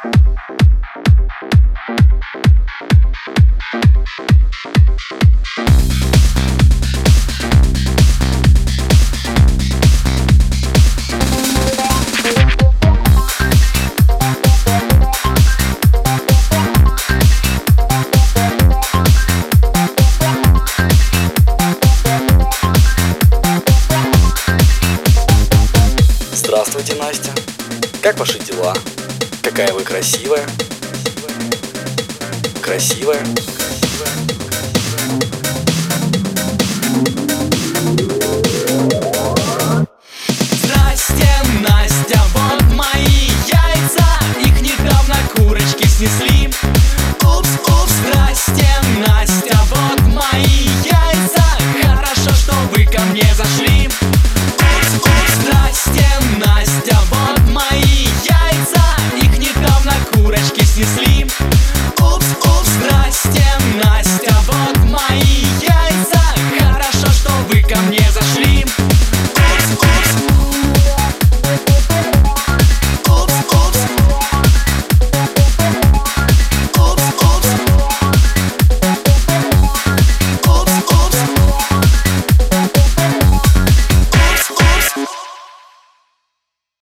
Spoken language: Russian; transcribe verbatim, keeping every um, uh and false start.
Здравствуйте, Настя. Как ваши дела? Какая вы красивая. Красивая. Здрасте, Настя, вот мои яйца. Их недавно курочки снесли. Упс, упс, здрасте, Настя, вот мои яйца. Хорошо, что вы ко мне зашли. Упс, упс, здрасте, Настя, вот мои яйца. Их недавно курочки снесли. Упс, упс, здрасте, Настя, вот мои яйца. Хорошо, что вы ко мне зашли.